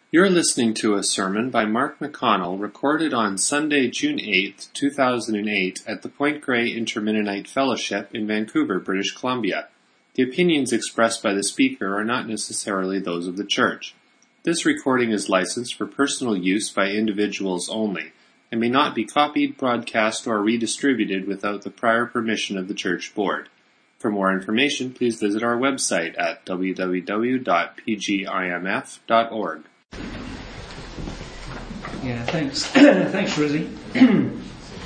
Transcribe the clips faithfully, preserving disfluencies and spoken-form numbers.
You're listening to a sermon by Mark McConnell recorded on Sunday, June eighth, two thousand eight at the Point Grey Inter-Mennonite Fellowship in Vancouver, British Columbia. The opinions expressed by the speaker are not necessarily those of the church. This recording is licensed for personal use by individuals only and may not be copied, broadcast, or redistributed without the prior permission of the church board. For more information, please visit our website at w w w dot p g i m f dot org. Yeah, thanks. Thanks, Rosie. And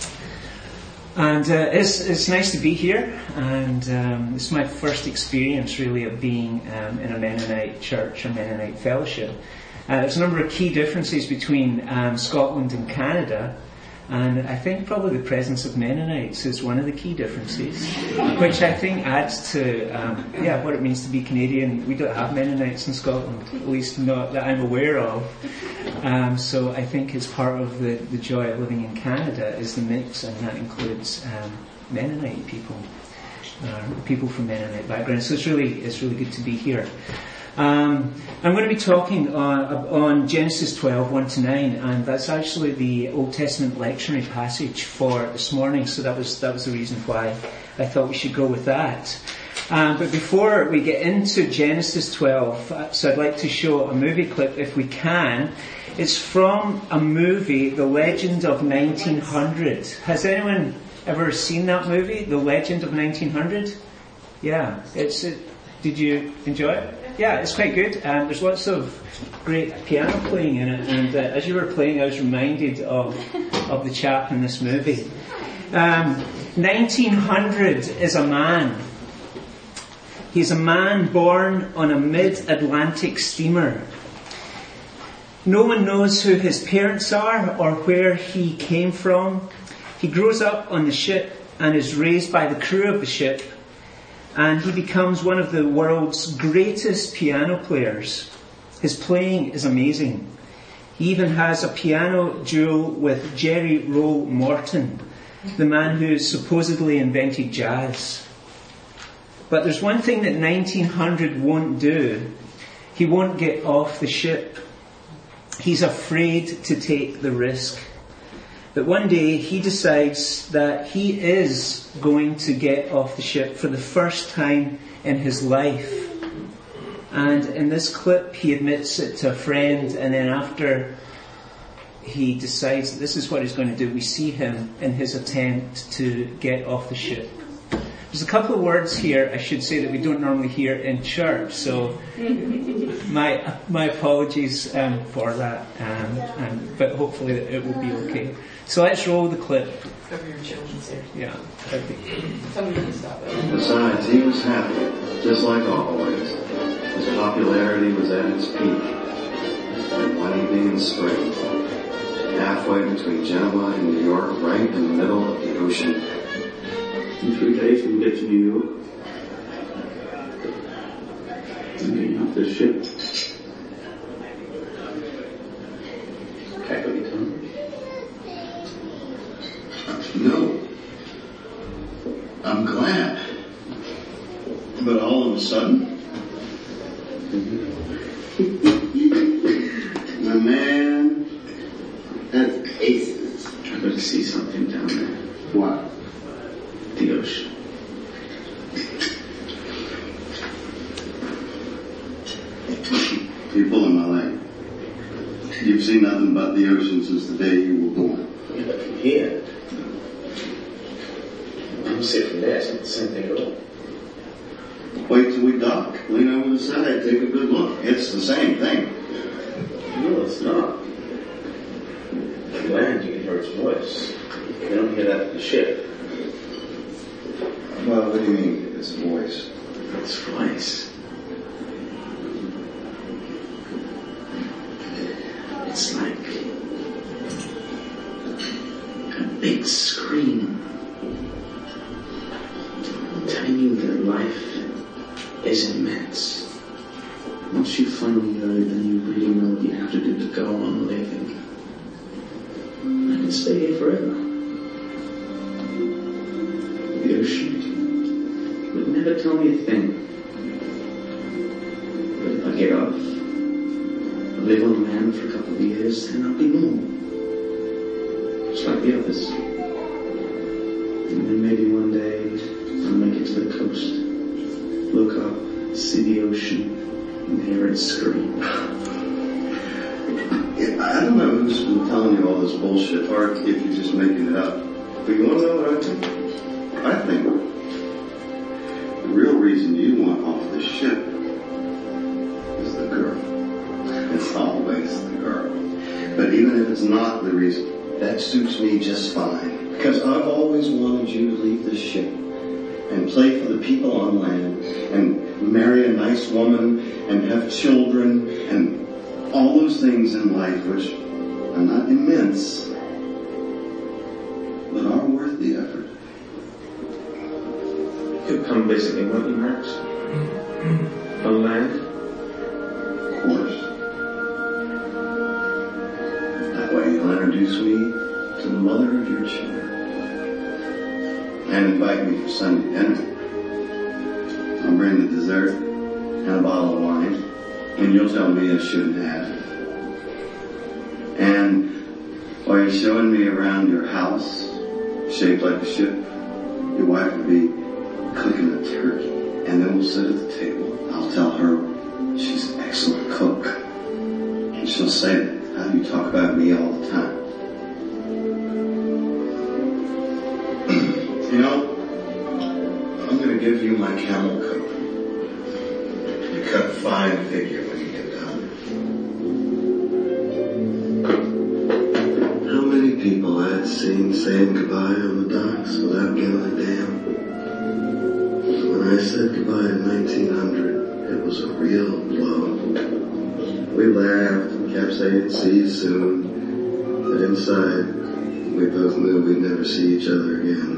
uh, it's it's nice to be here, and um, it's my first experience really of being um, in a Mennonite church, a Mennonite fellowship. Uh, there's a number of key differences between um, Scotland and Canada, and I think probably the presence of Mennonites is one of the key differences, which I think adds to um, yeah what it means to be Canadian. We don't have Mennonites in Scotland, at least not that I'm aware of. Um, so I think it's part of the, the joy of living in Canada is the mix, and that includes um, Mennonite people, uh, people from Mennonite backgrounds. So it's really it's really good to be here. Um, I'm going to be talking on, on Genesis twelve, one to nine, and that's actually the Old Testament lectionary passage for this morning, so that was that was the reason why I thought we should go with that. Um, but before we get into Genesis twelve, so I'd like to show a movie clip if we can. It's from a movie, The Legend of nineteen hundred. Has anyone ever seen that movie, The Legend of nineteen hundred? Yeah, it's. It, did you enjoy it? Yeah, it's quite good. Um, there's lots of great piano playing in it, and uh, as you were playing, I was reminded of of the chap in this movie. Um, nineteen hundred is a man. He's a man born on a mid-Atlantic steamer. No one knows who his parents are or where he came from. He grows up on the ship and is raised by the crew of the ship. And he becomes one of the world's greatest piano players. His playing is amazing. He even has a piano duel with Jerry Roll Morton, the man who supposedly invented jazz. But there's one thing that nineteen hundred won't do. He won't get off the ship. He's afraid to take the risk. But one day he decides that he is going to get off the ship for the first time in his life. And in this clip he admits it to a friend, and then after he decides that this is what he's going to do, we see him in his attempt to get off the ship. There's a couple of words here, I should say, that we don't normally hear in church, so my my apologies um, for that, um, and, but hopefully it will be okay. So let's roll the clip. Cover your children's ears. Yeah. Somebody can stop it. Besides, he was happy, just like always. His popularity was at its peak. And one evening in spring, halfway between Genoa and New York, right in the middle of the ocean, in three days we get to New York. And getting off the ship. Pack up your tongue. No. I'm glad. But all of a sudden, my man has aces. I better see something down there. What? The ocean. You're pulling my leg. You've seen nothing but the ocean since the day you were born. Yeah, but from here, I'm sick from there. It's not the same thing at all. Wait till we dock. Lean over the side, take a good look. It's the same thing. No, it's not. If you land, you can hear its voice. You don't hear that at the ship. Well, what do you mean, it's a voice? It's voice. It's like a big scream telling you that life is immense. Once you finally know it, then you really know what you have to do to go on living. I can stay here forever. The ocean would never tell me a thing. But if I get off, live on land, friend for a couple of years, then I'll be normal. Just like the others. And then maybe one day I'll make it to the coast, look up, see the ocean, and hear it scream. Yeah, I don't know who's been telling you all this bullshit, or if you're just making it up. But you want to know what I think? I think the real reason you want off the ship is the girl. It's always the girl. But even if it's not the reason, that suits me just fine. Because I've always wanted you to leave the ship and play for the people on land and marry a nice woman and have children and all those things in life which are not immense, but are worth the effort. You'll come visit me, won't you, Max? On land? Of course. That way you'll introduce me to the mother of your children. And invite me for Sunday dinner. I'll bring the dessert and a bottle of wine, and you'll tell me I shouldn't have. And while you're showing me around your house, shaped like a ship, your wife will be cooking a turkey, and then we'll sit at the table. I'll tell her she's an excellent cook, and she'll say, how do you talk about me all the time? You know, I'm going to give you my camel coat. You cut a fine figure when you get done. How many people I'd seen saying goodbye on the docks without giving a damn? When I said goodbye in nineteen hundred, it was a real blow. We laughed and kept saying, see you soon. But inside, we both knew we'd never see each other again.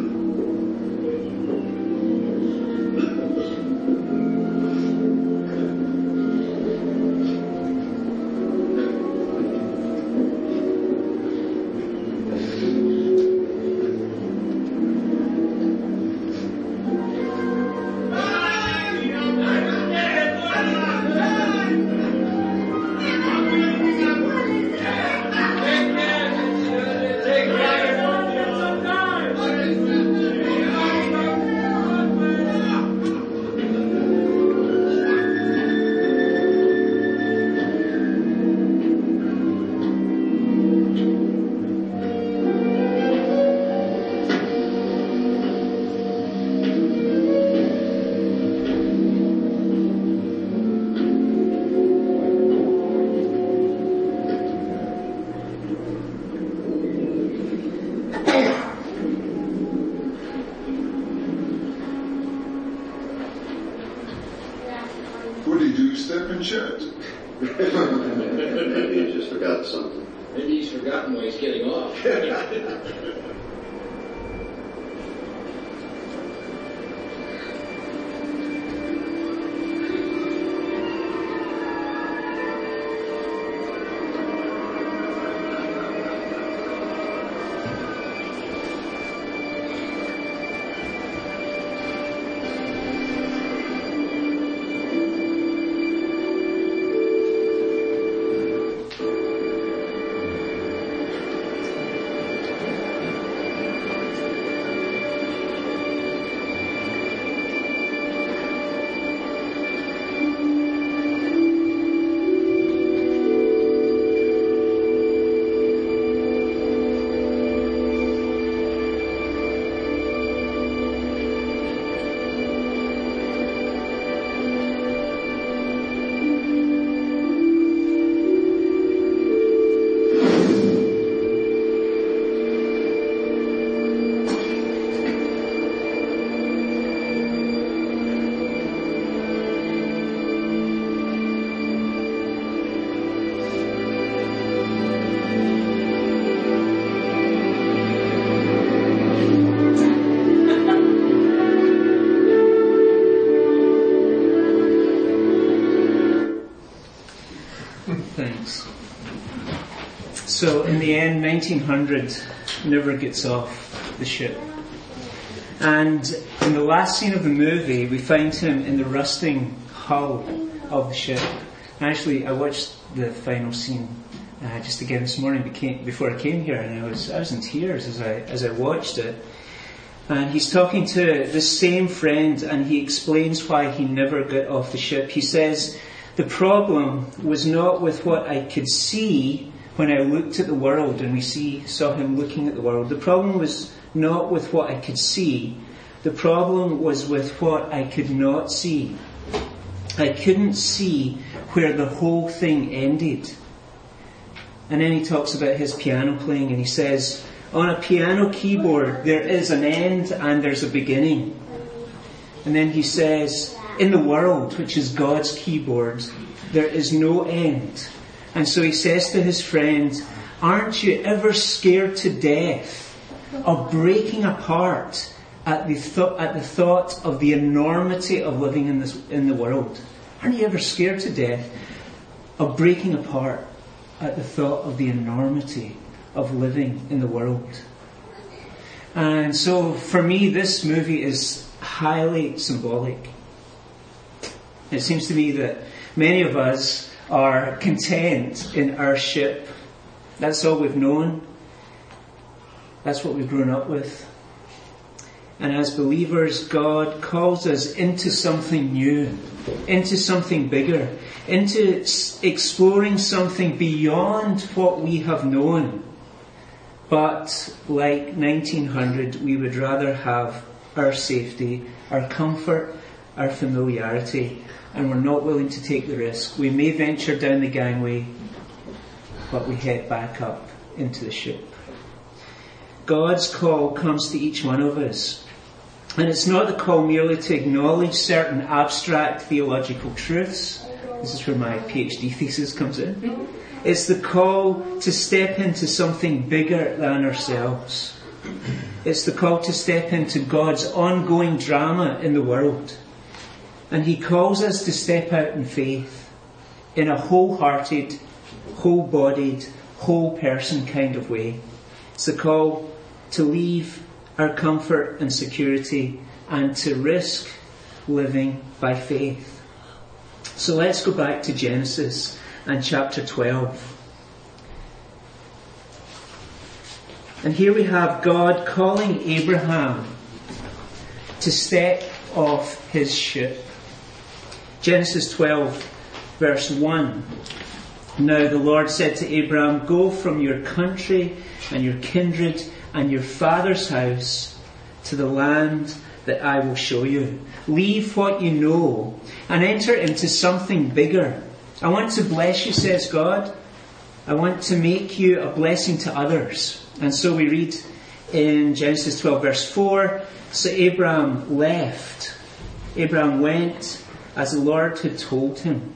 What did you do, step in shirt? Maybe he just forgot something. Maybe he's forgotten why he's getting off. Thanks. So in the end, nineteen hundred never gets off the ship. And in the last scene of the movie, we find him in the rusting hull of the ship. Actually, I watched the final scene uh, just again this morning became, before I came here, and I was I was in tears as I as I watched it. And he's talking to the same friend, and he explains why he never got off the ship. He says, the problem was not with what I could see when I looked at the world, and we see saw him looking at the world. The problem was not with what I could see. The problem was with what I could not see. I couldn't see where the whole thing ended. And then he talks about his piano playing, and he says, on a piano keyboard there is an end and there's a beginning. And then he says, in the world, which is God's keyboard, there is no end. And so he says to his friend, aren't you ever scared to death of breaking apart at the, th- at the thought of the enormity of living in this in the world? Aren't you ever scared to death of breaking apart at the thought of the enormity of living in the world? And so for me, this movie is highly symbolic. It seems to me that many of us are content in our ship. That's all we've known. That's what we've grown up with. And as believers, God calls us into something new, into something bigger, into exploring something beyond what we have known. But like nineteen hundred, we would rather have our safety, our comfort, our familiarity, and we're not willing to take the risk. We may venture down the gangway, but we head back up into the ship. God's call comes to each one of us. And it's not the call merely to acknowledge certain abstract theological truths. This is where my PhD thesis comes in. It's the call to step into something bigger than ourselves. It's the call to step into God's ongoing drama in the world. And He calls us to step out in faith, in a wholehearted, whole-bodied, whole-person kind of way. It's the call to leave our comfort and security and to risk living by faith. So let's go back to Genesis and chapter twelve. And here we have God calling Abraham to step off his ship. Genesis twelve verse one. Now the Lord said to Abraham, go from your country and your kindred and your father's house to the land that I will show you. Leave what you know and enter into something bigger. I want to bless you, says God. I want to make you a blessing to others. And so we read in Genesis twelve verse four, so Abraham left. Abraham went as the Lord had told him.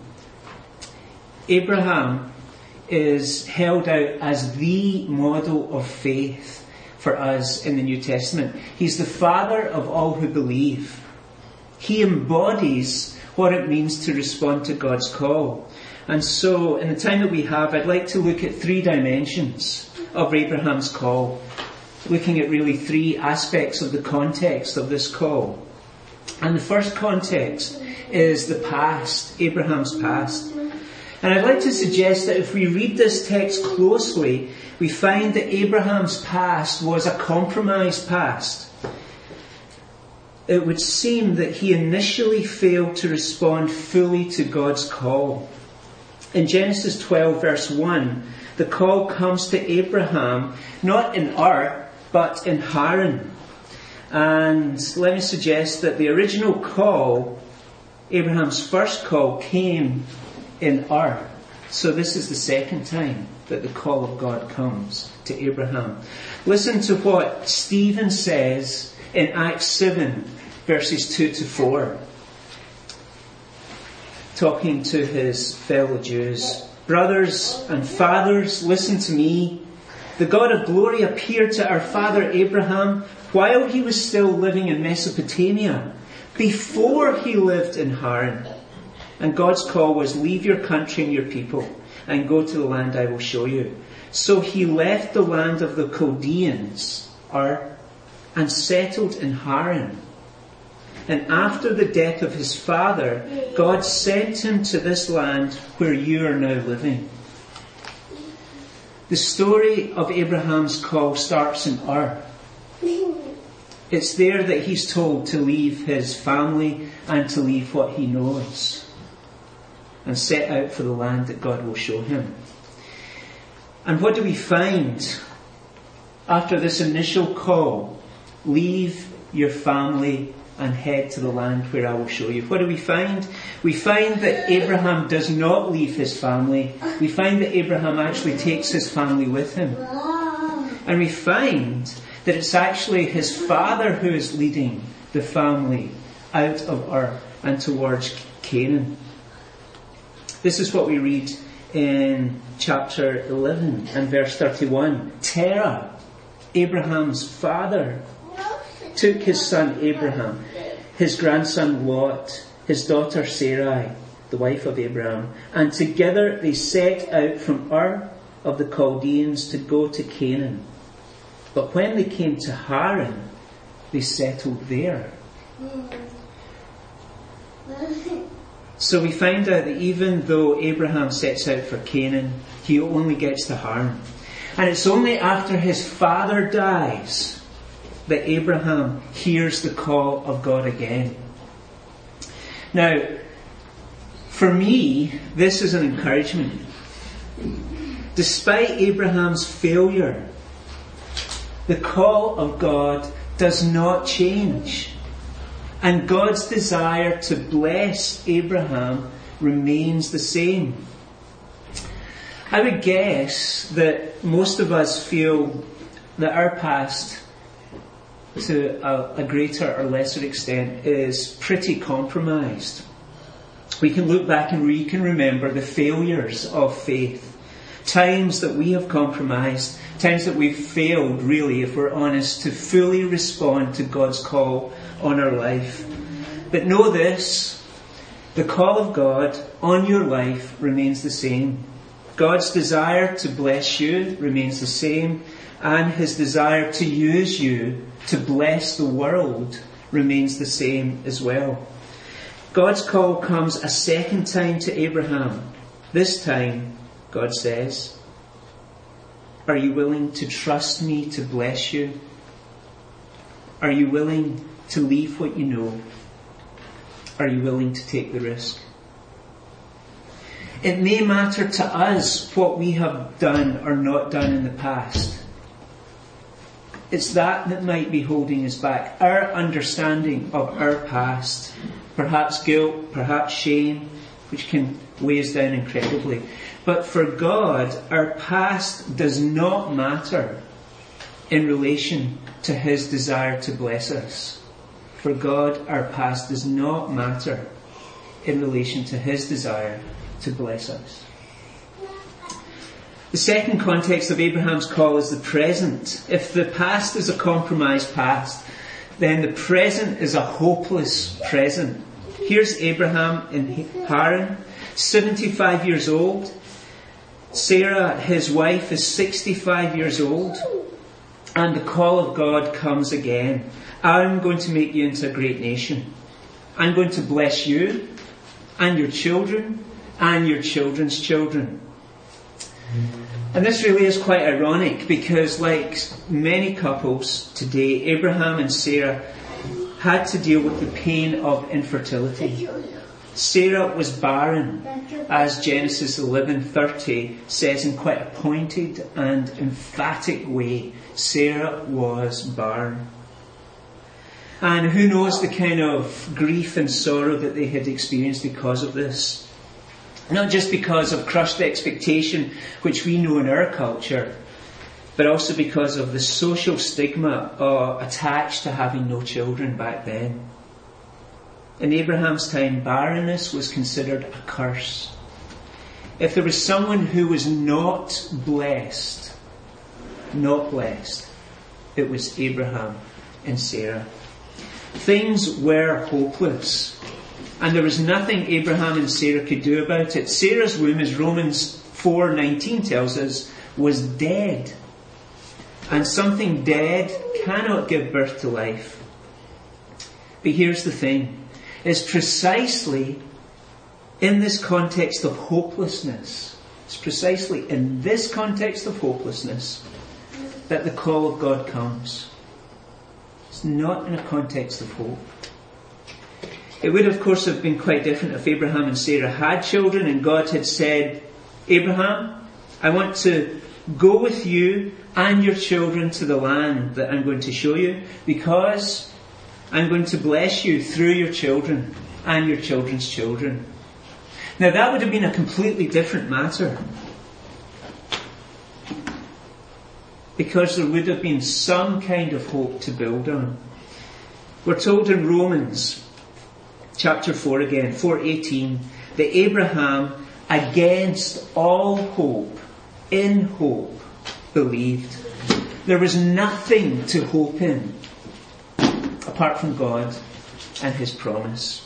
Abraham is held out as the model of faith for us in the New Testament. He's the father of all who believe. He embodies what it means to respond to God's call. And so, in the time that we have, I'd like to look at three dimensions of Abraham's call, looking at really three aspects of the context of this call. And the first context is the past, Abraham's past. And I'd like to suggest that if we read this text closely, we find that Abraham's past was a compromised past. It would seem that he initially failed to respond fully to God's call. In Genesis twelve verse one, the call comes to Abraham not in Ur, but in Haran. And let me suggest that the original call, Abraham's first call, came in Ur. So this is the second time that the call of God comes to Abraham. Listen to what Stephen says in Acts seven, verses two to four. Talking to his fellow Jews. Brothers and fathers, listen to me. The God of glory appeared to our father Abraham while he was still living in Mesopotamia, before he lived in Haran. And God's call was, leave your country and your people and go to the land I will show you. So he left the land of the Chaldeans, Ur, and settled in Haran. And after the death of his father, God sent him to this land where you are now living. The story of Abraham's call starts in Ur. It's there that he's told to leave his family and to leave what he knows and set out for the land that God will show him. And what do we find after this initial call? Leave your family and head to the land where I will show you. What do we find? We find that Abraham does not leave his family. We find that Abraham actually takes his family with him. And we find that it's actually his father who is leading the family out of Ur and towards Canaan. This is what we read in chapter eleven and verse thirty-one. Terah, Abraham's father, took his son Abraham, his grandson Lot, his daughter Sarai, the wife of Abraham, and together they set out from Ur of the Chaldeans to go to Canaan. But when they came to Haran, they settled there. So we find out that even though Abraham sets out for Canaan, he only gets to Haran. And it's only after his father dies that Abraham hears the call of God again. Now, for me, this is an encouragement. Despite Abraham's failure, the call of God does not change. And God's desire to bless Abraham remains the same. I would guess that most of us feel that our past, to a, a greater or lesser extent, is pretty compromised. We can look back and we can remember the failures of faith. Times that we have compromised, times that we've failed, really, if we're honest, to fully respond to God's call on our life. But know this, the call of God on your life remains the same. God's desire to bless you remains the same, and his desire to use you to bless the world remains the same as well. God's call comes a second time to Abraham. This time, God says, are you willing to trust me to bless you? Are you willing to leave what you know? Are you willing to take the risk? It may matter to us what we have done or not done in the past. It's that that might be holding us back. Our understanding of our past, perhaps guilt, perhaps shame, which can weigh us down incredibly. But for God, our past does not matter in relation to his desire to bless us. For God, our past does not matter in relation to his desire to bless us. The second context of Abraham's call is the present. If the past is a compromised past, then the present is a hopeless present. Here's Abraham in Haran, seventy-five years old. Sarah, his wife, is sixty-five years old. And the call of God comes again. I'm going to make you into a great nation. I'm going to bless you and your children and your children's children. And this really is quite ironic because, like many couples today, Abraham and Sarah had to deal with the pain of infertility. Sarah was barren, as Genesis eleven thirty says in quite a pointed and emphatic way. Sarah was barren. And who knows the kind of grief and sorrow that they had experienced because of this. Not just because of crushed expectation, which we know in our culture, but also because of the social stigma uh, attached to having no children back then. In Abraham's time, barrenness was considered a curse. If there was someone who was not blessed, not blessed, it was Abraham and Sarah. Things were hopeless. And there was nothing Abraham and Sarah could do about it. Sarah's womb, as Romans four nineteen tells us, was dead. And something dead cannot give birth to life. But here's the thing. It's precisely in this context of hopelessness It's precisely in this context of hopelessness that the call of God comes. It's not in a context of hope. It would, of course, have been quite different if Abraham and Sarah had children and God had said, Abraham, I want to go with you and your children to the land that I'm going to show you, because I'm going to bless you through your children and your children's children. Now that would have been a completely different matter, because there would have been some kind of hope to build on. We're told in Romans chapter four again, four eighteen, that Abraham, against all hope, in hope, believed. There was nothing to hope in apart from God and His promise.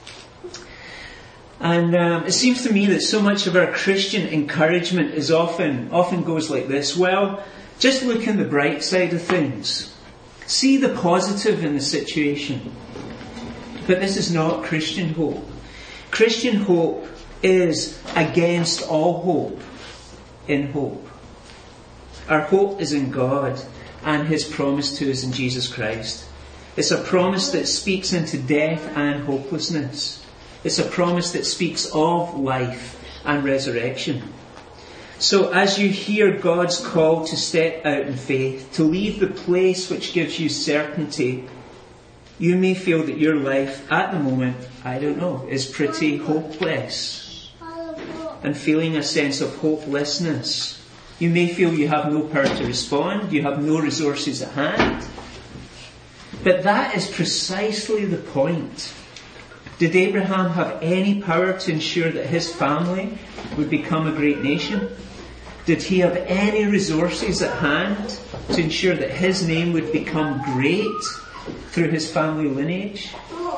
And um, it seems to me that so much of our Christian encouragement is often often goes like this. Well, just look on the bright side of things. See the positive in the situation. But this is not Christian hope. Christian hope is against all hope, in hope. Our hope is in God and His promise to us in Jesus Christ. It's a promise that speaks into death and hopelessness. It's a promise that speaks of life and resurrection. So as you hear God's call to step out in faith, to leave the place which gives you certainty, you may feel that your life at the moment, I don't know, is pretty hopeless. And feeling a sense of hopelessness. You may feel you have no power to respond, you have no resources at hand. But that is precisely the point. Did Abraham have any power to ensure that his family would become a great nation? Did he have any resources at hand to ensure that his name would become great through his family lineage?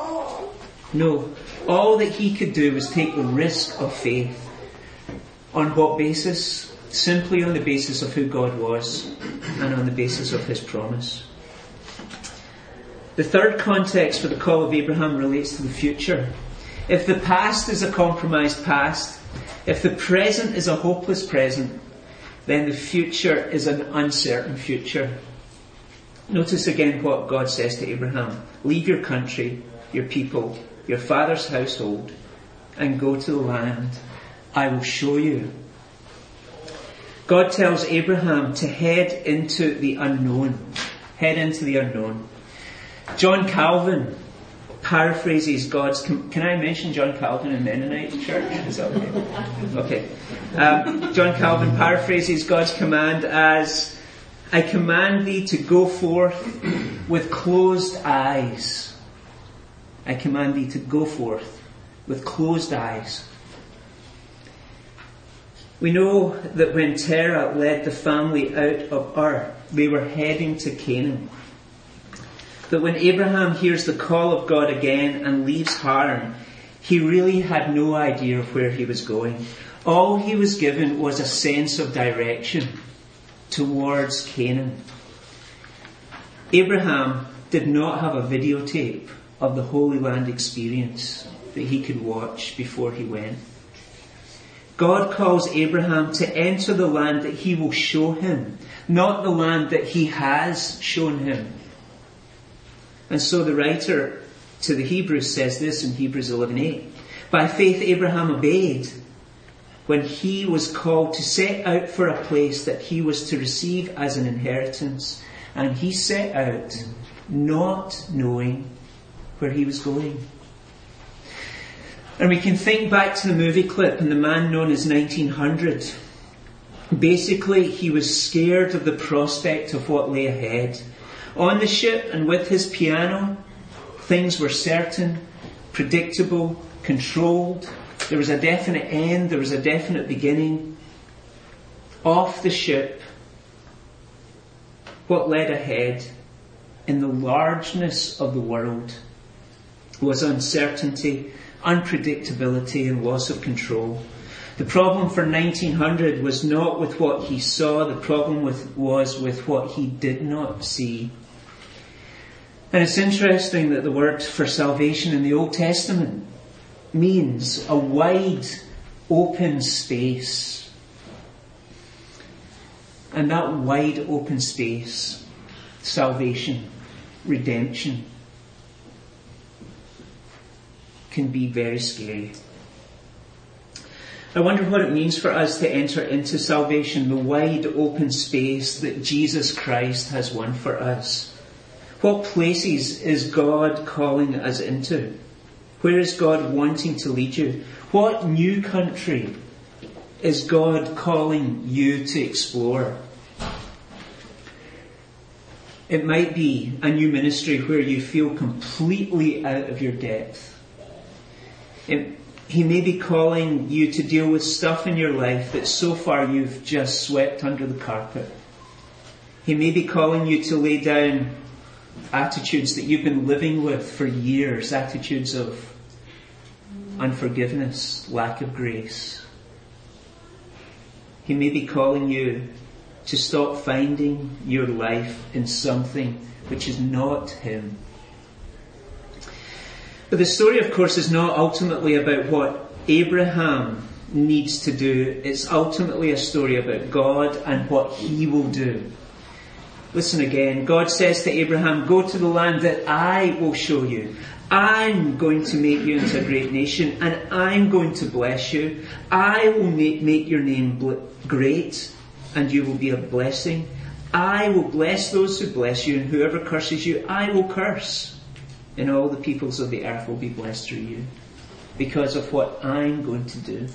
No. All that he could do was take the risk of faith. On what basis? Simply on the basis of who God was and on the basis of His promise. The third context for the call of Abraham relates to the future. If the past is a compromised past, if the present is a hopeless present, then the future is an uncertain future. Notice again what God says to Abraham. Leave your country, your people, your father's household, and go to the land I will show you. God tells Abraham to head into the unknown. Head into the unknown. John Calvin paraphrases God's... Com- Can I mention John Calvin in Mennonite Church? Is that okay? Okay. Um, John Calvin paraphrases God's command as, I command thee to go forth with closed eyes. I command thee to go forth with closed eyes. We know that when Terah led the family out of Ur, they were heading to Canaan. That when Abraham hears the call of God again and leaves Haran, he really had no idea of where he was going. All he was given was a sense of direction towards Canaan. Abraham did not have a videotape of the Holy Land experience that he could watch before he went. God calls Abraham to enter the land that He will show him, not the land that He has shown him. And so the writer to the Hebrews says this in Hebrews eleven eight. By faith Abraham obeyed when he was called to set out for a place that he was to receive as an inheritance. And he set out not knowing where he was going. And we can think back to the movie clip and the man known as nineteen hundred. Basically, he was scared of the prospect of what lay ahead. On the ship and with his piano, things were certain, predictable, controlled. There was a definite end, there was a definite beginning. Off the ship, what led ahead in the largeness of the world was uncertainty, unpredictability and loss of control. The problem for nineteen hundred was not with what he saw, the problem with, was with what he did not see. And it's interesting that the word for salvation in the Old Testament means a wide, open space. And that wide open space, salvation, redemption, can be very scary. I wonder what it means for us to enter into salvation, the wide open space that Jesus Christ has won for us. What places is God calling us into? Where is God wanting to lead you? What new country is God calling you to explore? It might be a new ministry where you feel completely out of your depth. It, he may be calling you to deal with stuff in your life that so far you've just swept under the carpet. He may be calling you to lay down attitudes that you've been living with for years, attitudes of unforgiveness, lack of grace. He may be calling you to stop finding your life in something which is not Him. But the story, of course, is not ultimately about what Abraham needs to do. It's ultimately a story about God and what He will do. Listen again. God says to Abraham, go to the land that I will show you. I'm going to make you into a great nation, and I'm going to bless you. I will make, make your name bl- great, and you will be a blessing. I will bless those who bless you, and whoever curses you, I will curse. And all the peoples of the earth will be blessed through you, because of what I'm going to do.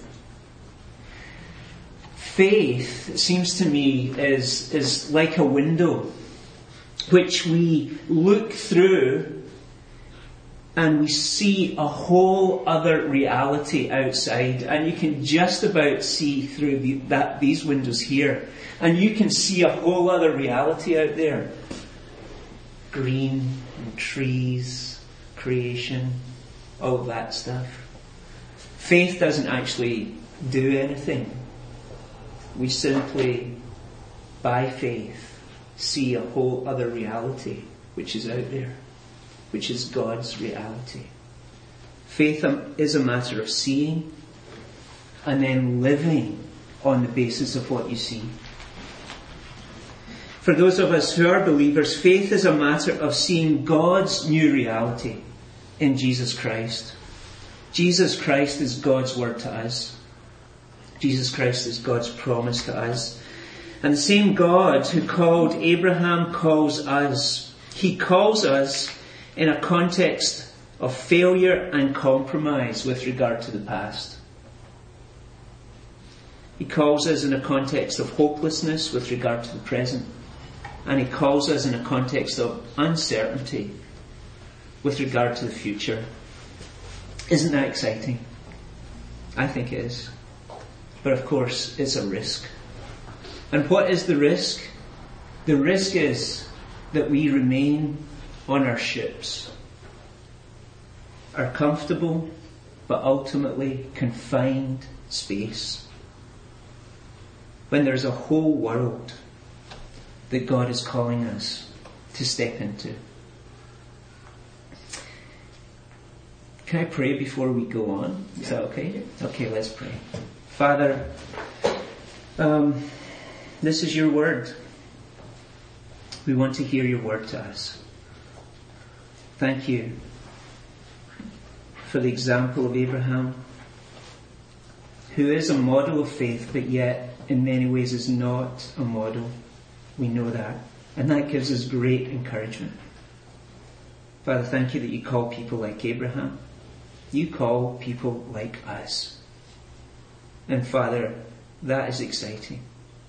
Faith, it seems to me, is, is like a window which we look through and we see a whole other reality outside, and you can just about see through the, that these windows here, and you can see a whole other reality out there. Green and trees, creation, all of that stuff. Faith doesn't actually do anything. We simply, by faith, see a whole other reality which is out there, which is God's reality. Faith is a matter of seeing and then living on the basis of what you see. For those of us who are believers, faith is a matter of seeing God's new reality in Jesus Christ. Jesus Christ is God's word to us. Jesus Christ is God's promise to us. And the same God who called Abraham calls us. He calls us in a context of failure and compromise with regard to the past. He calls us in a context of hopelessness with regard to the present. And He calls us in a context of uncertainty with regard to the future. Isn't that exciting? I think it is. But of course, it's a risk. And what is the risk? The risk is that we remain on our ships, our comfortable but ultimately confined space, when there's a whole world that God is calling us to step into. Can I pray before we go on? Is that okay? Okay, let's pray. Father, um, this is your word. We want to hear your word to us. Thank you for the example of Abraham, who is a model of faith, but yet in many ways is not a model. We know that. And that gives us great encouragement. Father, thank you that you call people like Abraham. You call people like us. And Father, that is exciting.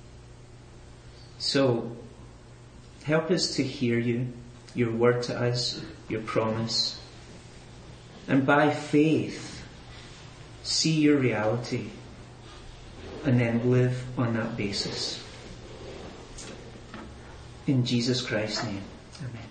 So, help us to hear you, your word to us, your promise. And by faith, see your reality and then live on that basis. In Jesus Christ's name, amen.